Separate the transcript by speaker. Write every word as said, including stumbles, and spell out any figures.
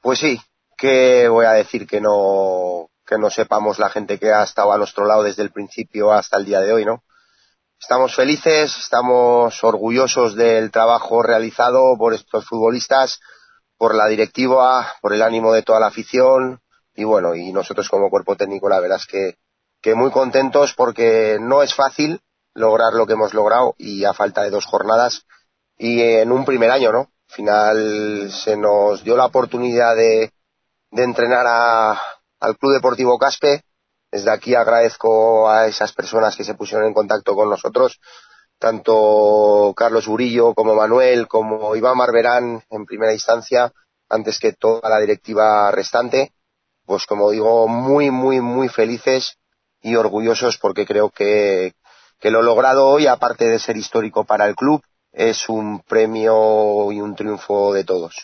Speaker 1: Pues sí, que voy a decir que no que no sepamos la gente que ha estado a nuestro lado desde el principio hasta el día de hoy, ¿no? Estamos felices, estamos orgullosos del trabajo realizado por estos futbolistas, por la directiva, por el ánimo de toda la afición y bueno, y nosotros como cuerpo técnico la verdad es que, que muy contentos porque no es fácil lograr lo que hemos logrado y a falta de dos jornadas y en un primer año, ¿no? Al final se nos dio la oportunidad de, de entrenar a, al Club Deportivo Caspe. Desde aquí agradezco a esas personas que se pusieron en contacto con nosotros, tanto Carlos Burillo como Manuel, como Iván Marberán en primera instancia, antes que toda la directiva restante. Pues como digo, muy, muy, muy felices y orgullosos porque creo que, que lo logrado hoy, aparte de ser histórico para el club, es un premio y un triunfo de todos.